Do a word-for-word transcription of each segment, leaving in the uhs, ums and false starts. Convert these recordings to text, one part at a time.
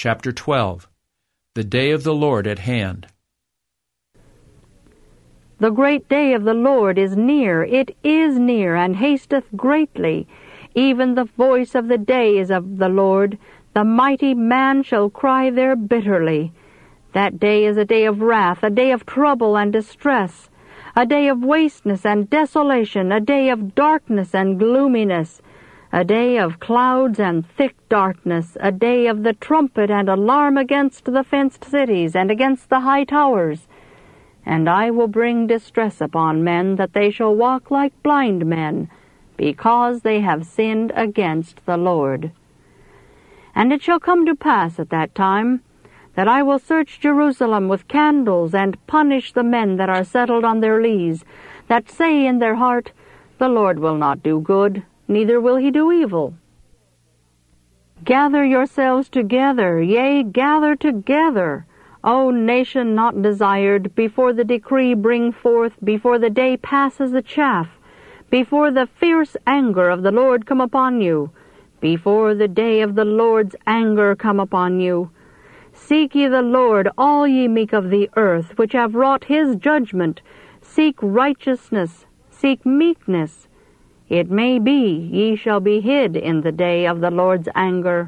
chapter twelve. The day of the Lord at hand. The great day of the Lord is near, it is near, and hasteth greatly. Even the voice of the day is of the Lord. The mighty man shall cry there bitterly. That day is a day of wrath, a day of trouble and distress, a day of wasteness and desolation, a day of darkness and gloominess, a day of clouds and thick darkness, a day of the trumpet and alarm against the fenced cities and against the high towers. And I will bring distress upon men, that they shall walk like blind men, because they have sinned against the Lord. And it shall come to pass at that time, that I will search Jerusalem with candles, and punish the men that are settled on their lees, that say in their heart, The Lord will not do good, neither will he do evil. Gather yourselves together, yea, gather together, O nation not desired, before the decree bring forth, before the day passes the chaff, before the fierce anger of the Lord come upon you, before the day of the Lord's anger come upon you. Seek ye the Lord, all ye meek of the earth, which have wrought his judgment. Seek righteousness, seek meekness. It may be ye shall be hid in the day of the Lord's anger.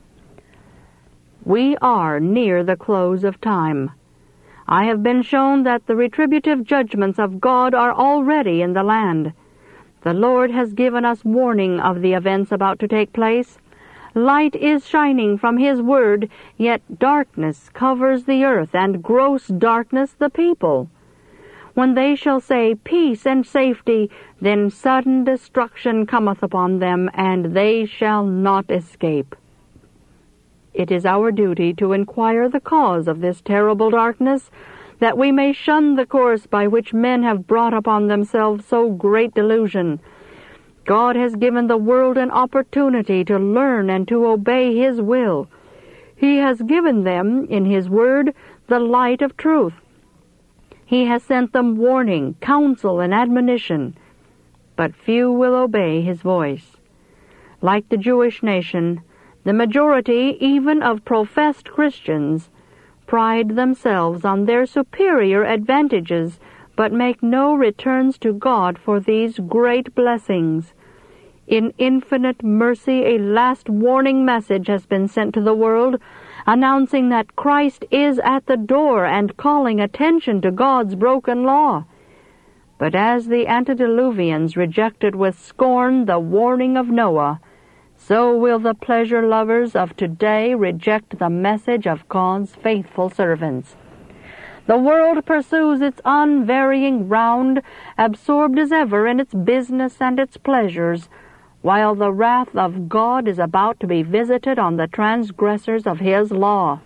We are near the close of time. I have been shown that the retributive judgments of God are already in the land. The Lord has given us warning of the events about to take place. Light is shining from his word, yet darkness covers the earth, and gross darkness the people. When they shall say, Peace and safety, then sudden destruction cometh upon them, and they shall not escape. It is our duty to inquire the cause of this terrible darkness, that we may shun the course by which men have brought upon themselves so great delusion. God has given the world an opportunity to learn and to obey his will. He has given them, in his word, the light of truth. He has sent them warning, counsel, and admonition, but few will obey his voice. Like the Jewish nation, the majority, even of professed Christians, pride themselves on their superior advantages, but make no returns to God for these great blessings. In infinite mercy, a last warning message has been sent to the world, announcing that Christ is at the door and calling attention to God's broken law. But as the antediluvians rejected with scorn the warning of Noah, so will the pleasure lovers of today reject the message of God's faithful servants. The world pursues its unvarying round, absorbed as ever in its business and its pleasures, while the wrath of God is about to be visited on the transgressors of his law.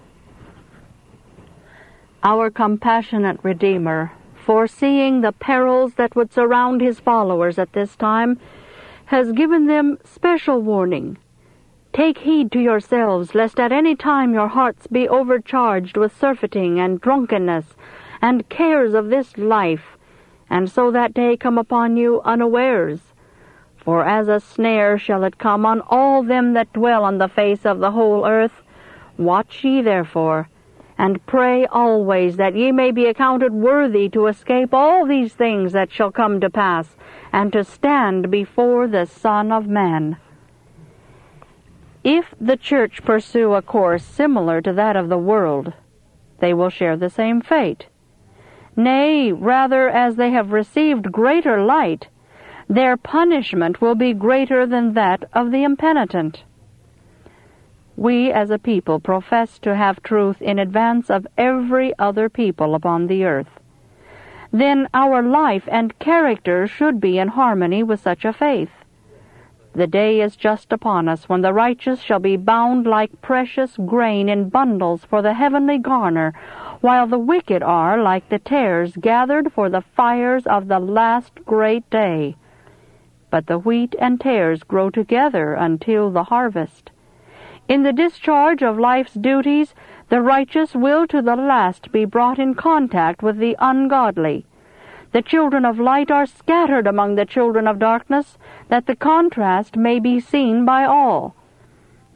Our compassionate Redeemer, foreseeing the perils that would surround his followers at this time, has given them special warning. Take heed to yourselves, lest at any time your hearts be overcharged with surfeiting and drunkenness and cares of this life, and so that day come upon you unawares. For as a snare shall it come on all them that dwell on the face of the whole earth. Watch ye therefore, and pray always that ye may be accounted worthy to escape all these things that shall come to pass, and to stand before the Son of Man. If the church pursue a course similar to that of the world, they will share the same fate. Nay, rather, as they have received greater light, their punishment will be greater than that of the impenitent. We as a people profess to have truth in advance of every other people upon the earth. Then our life and character should be in harmony with such a faith. The day is just upon us when the righteous shall be bound like precious grain in bundles for the heavenly garner, while the wicked are like the tares gathered for the fires of the last great day. But the wheat and tares grow together until the harvest. In the discharge of life's duties, the righteous will to the last be brought in contact with the ungodly. The children of light are scattered among the children of darkness, that the contrast may be seen by all.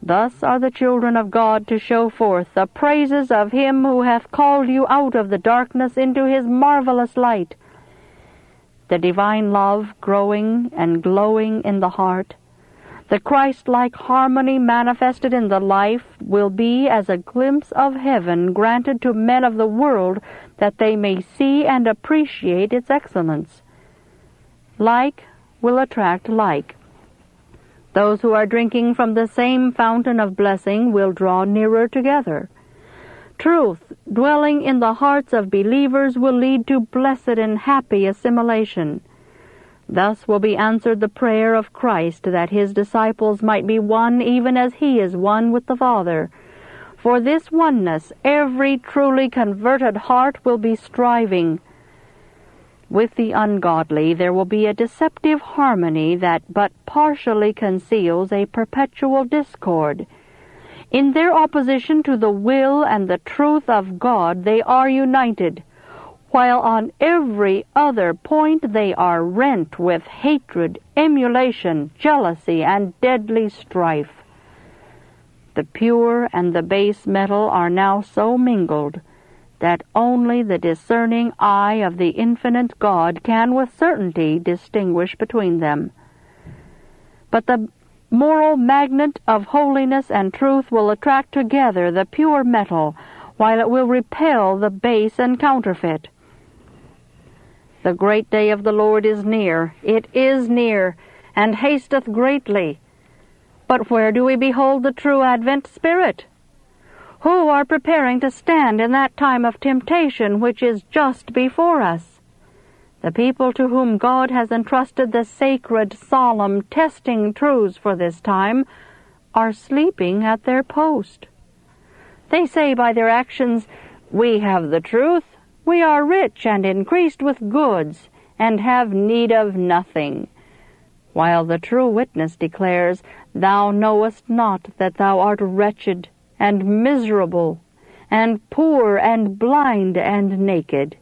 Thus are the children of God to show forth the praises of him who hath called you out of the darkness into his marvelous light. The divine love growing and glowing in the heart, the Christ-like harmony manifested in the life, will be as a glimpse of heaven granted to men of the world, that they may see and appreciate its excellence. Like will attract like. Those who are drinking from the same fountain of blessing will draw nearer together. Truth, dwelling in the hearts of believers, will lead to blessed and happy assimilation. Thus will be answered the prayer of Christ, that his disciples might be one even as he is one with the Father. For this oneness every truly converted heart will be striving. With the ungodly there will be a deceptive harmony that but partially conceals a perpetual discord. In their opposition to the will and the truth of God they are united, while on every other point they are rent with hatred, emulation, jealousy, and deadly strife. The pure and the base metal are now so mingled that only the discerning eye of the infinite God can with certainty distinguish between them. But the moral magnet of holiness and truth will attract together the pure metal, while it will repel the base and counterfeit. The great day of the Lord is near, it is near, and hasteth greatly. But where do we behold the true Advent Spirit? Who are preparing to stand in that time of temptation which is just before us? The people to whom God has entrusted the sacred, solemn, testing truths for this time are sleeping at their post. They say by their actions, "We have the truth, we are rich and increased with goods, and have need of nothing," while the true witness declares, "Thou knowest not that thou art wretched, and miserable, and poor, and blind, and naked."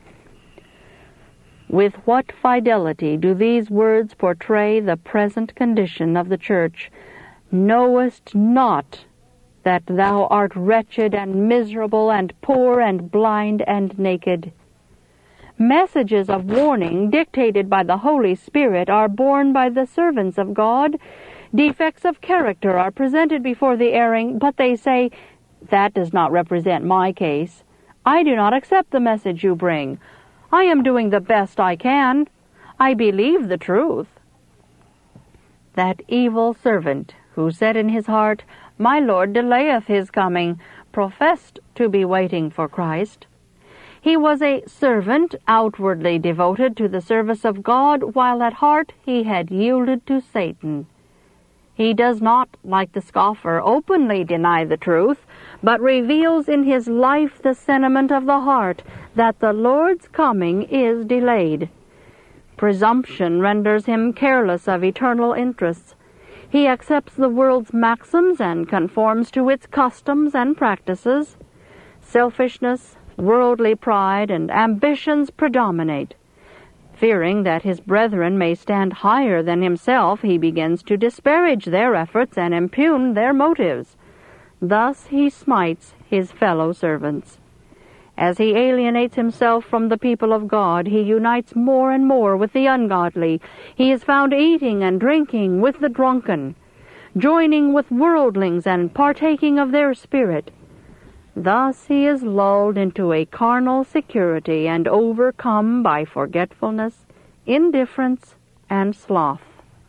With what fidelity do these words portray the present condition of the church! "Knowest not that thou art wretched, and miserable, and poor, and blind, and naked." Messages of warning dictated by the Holy Spirit are borne by the servants of God. Defects of character are presented before the erring, but they say, "That does not represent my case. I do not accept the message you bring. I am doing the best I can. I believe the truth." That evil servant who said in his heart, "My Lord delayeth his coming," professed to be waiting for Christ. He was a servant outwardly devoted to the service of God, while at heart he had yielded to Satan. He does not, like the scoffer, openly deny the truth, but reveals in his life the sentiment of the heart, that the Lord's coming is delayed. Presumption renders him careless of eternal interests. He accepts the world's maxims and conforms to its customs and practices. Selfishness, worldly pride, and ambitions predominate. Fearing that his brethren may stand higher than himself, he begins to disparage their efforts and impugn their motives. Thus he smites his fellow servants. As he alienates himself from the people of God, he unites more and more with the ungodly. He is found eating and drinking with the drunken, joining with worldlings and partaking of their spirit. Thus he is lulled into a carnal security and overcome by forgetfulness, indifference, and sloth.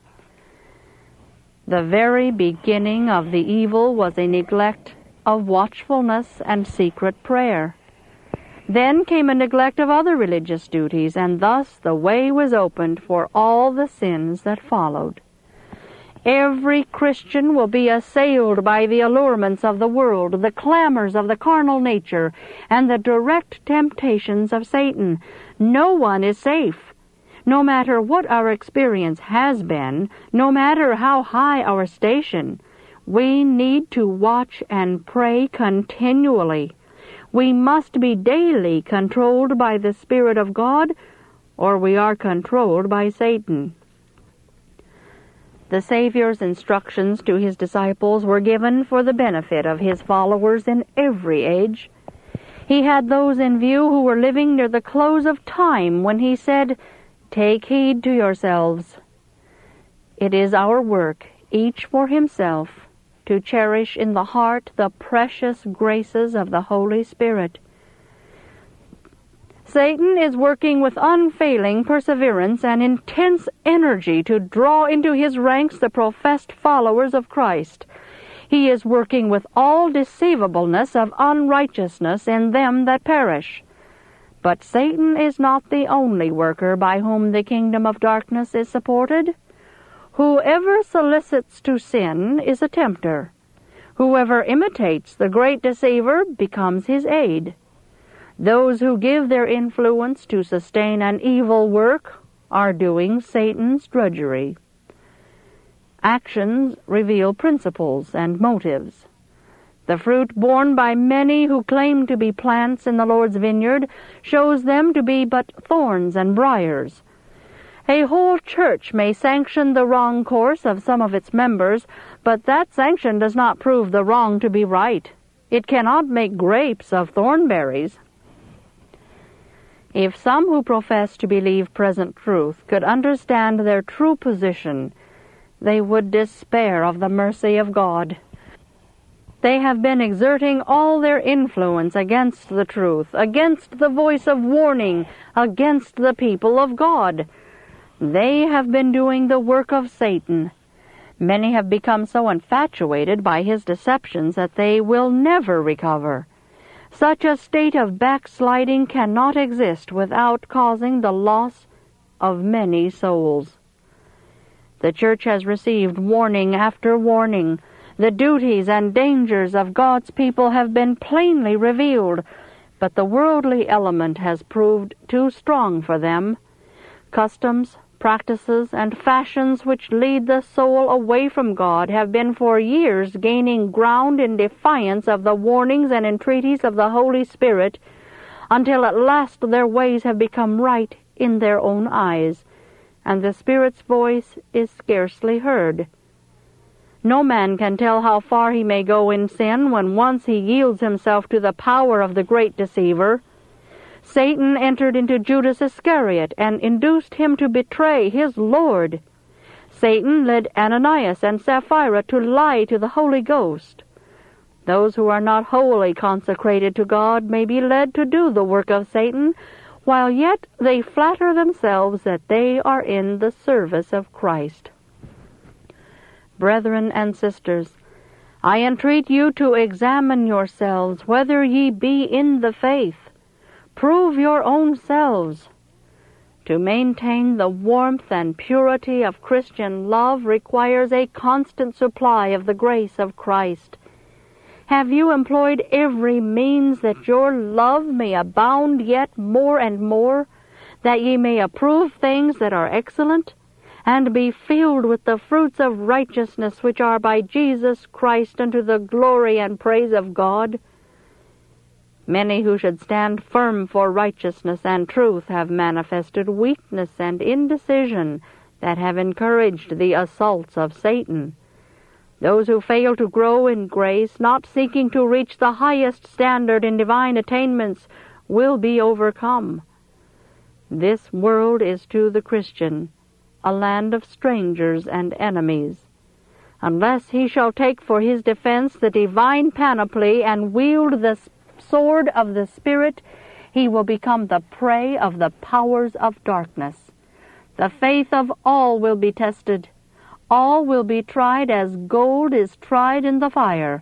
The very beginning of the evil was a neglect of watchfulness and secret prayer. Then came a neglect of other religious duties, and thus the way was opened for all the sins that followed. Every Christian will be assailed by the allurements of the world, the clamors of the carnal nature, and the direct temptations of Satan. No one is safe. No matter what our experience has been, no matter how high our station, we need to watch and pray continually. We must be daily controlled by the Spirit of God, or we are controlled by Satan. The Savior's instructions to his disciples were given for the benefit of his followers in every age. He had those in view who were living near the close of time when he said, "Take heed to yourselves." It is our work, each for himself, to cherish in the heart the precious graces of the Holy Spirit. Satan is working with unfailing perseverance and intense energy to draw into his ranks the professed followers of Christ. He is working with all deceivableness of unrighteousness in them that perish. But Satan is not the only worker by whom the kingdom of darkness is supported. Whoever solicits to sin is a tempter. Whoever imitates the great deceiver becomes his aid. Those who give their influence to sustain an evil work are doing Satan's drudgery. Actions reveal principles and motives. The fruit borne by many who claim to be plants in the Lord's vineyard shows them to be but thorns and briars. A whole church may sanction the wrong course of some of its members, but that sanction does not prove the wrong to be right. It cannot make grapes of thornberries. If some who profess to believe present truth could understand their true position, they would despair of the mercy of God. They have been exerting all their influence against the truth, against the voice of warning, against the people of God. They have been doing the work of Satan. Many have become so infatuated by his deceptions that they will never recover. Such a state of backsliding cannot exist without causing the loss of many souls. The church has received warning after warning. The duties and dangers of God's people have been plainly revealed, but the worldly element has proved too strong for them. Customs, practices, and fashions which lead the soul away from God have been for years gaining ground in defiance of the warnings and entreaties of the Holy Spirit, until at last their ways have become right in their own eyes, and the Spirit's voice is scarcely heard. No man can tell how far he may go in sin when once he yields himself to the power of the great deceiver. Satan entered into Judas Iscariot and induced him to betray his Lord. Satan led Ananias and Sapphira to lie to the Holy Ghost. Those who are not wholly consecrated to God may be led to do the work of Satan, while yet they flatter themselves that they are in the service of Christ. Brethren and sisters, I entreat you to examine yourselves whether ye be in the faith. Prove your own selves. To maintain the warmth and purity of Christian love requires a constant supply of the grace of Christ. Have you employed every means that your love may abound yet more and more, that ye may approve things that are excellent, and be filled with the fruits of righteousness which are by Jesus Christ unto the glory and praise of God? Many who should stand firm for righteousness and truth have manifested weakness and indecision that have encouraged the assaults of Satan. Those who fail to grow in grace, not seeking to reach the highest standard in divine attainments, will be overcome. This world is to the Christian a land of strangers and enemies. Unless he shall take for his defense the divine panoply and wield the sword of the Spirit, he will become the prey of the powers of darkness. The faith of all will be tested. All will be tried as gold is tried in the fire.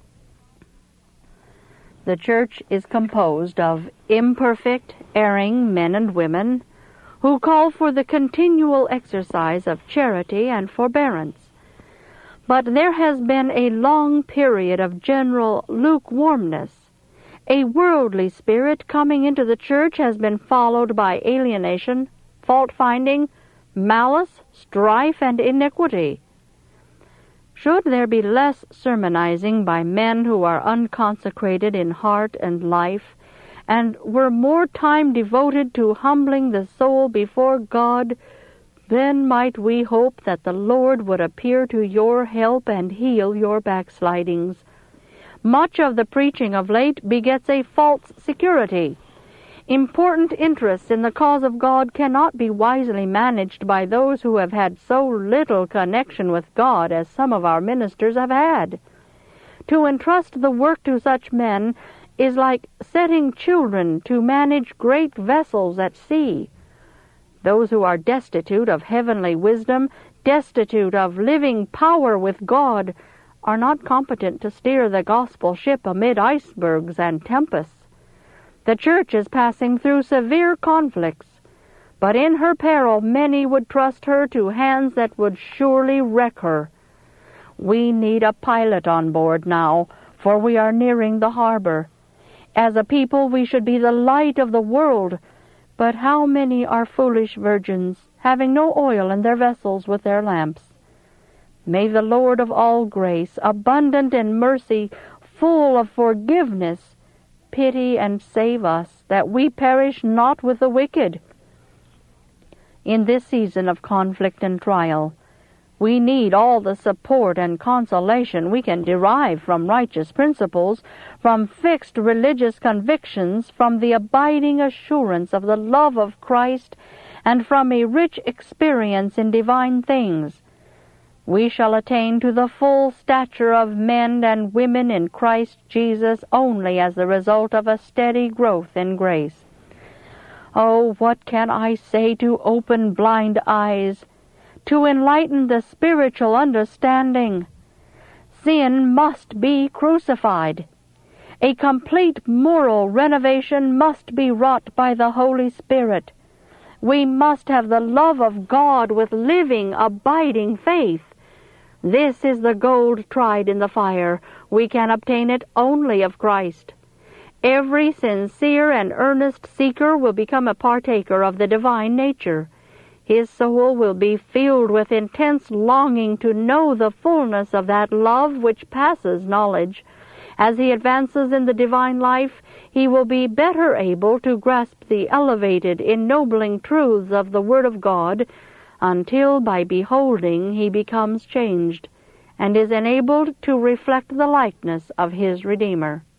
The church is composed of imperfect, erring men and women who call for the continual exercise of charity and forbearance. But there has been a long period of general lukewarmness. A worldly spirit coming into the church has been followed by alienation, fault-finding, malice, strife, and iniquity. Should there be less sermonizing by men who are unconsecrated in heart and life, and were more time devoted to humbling the soul before God, Then might we hope that the Lord would appear to your help and heal your backslidings. Much of the preaching of late begets a false security. Important interests in the cause of God cannot be wisely managed by those who have had so little connection with God as some of our ministers have had. To entrust the work to such men is like setting children to manage great vessels at sea. Those who are destitute of heavenly wisdom, destitute of living power with God, are not competent to steer the gospel ship amid icebergs and tempests. The church is passing through severe conflicts, but in her peril many would trust her to hands that would surely wreck her. We need a pilot on board now, for we are nearing the harbor. As a people we should be the light of the world, but how many are foolish virgins, having no oil in their vessels with their lamps? May the Lord of all grace, abundant in mercy, full of forgiveness, pity and save us, that we perish not with the wicked. In this season of conflict and trial, we need all the support and consolation we can derive from righteous principles, from fixed religious convictions, from the abiding assurance of the love of Christ, and from a rich experience in divine things. We shall attain to the full stature of men and women in Christ Jesus only as the result of a steady growth in grace. Oh, what can I say to open blind eyes, to enlighten the spiritual understanding? Sin must be crucified. A complete moral renovation must be wrought by the Holy Spirit. We must have the love of God with living, abiding faith. This is the gold tried in the fire. We can obtain it only of Christ. Every sincere and earnest seeker will become a partaker of the divine nature. His soul will be filled with intense longing to know the fullness of that love which passes knowledge. As he advances in the divine life, he will be better able to grasp the elevated, ennobling truths of the Word of God, until by beholding he becomes changed, and is enabled to reflect the likeness of his Redeemer.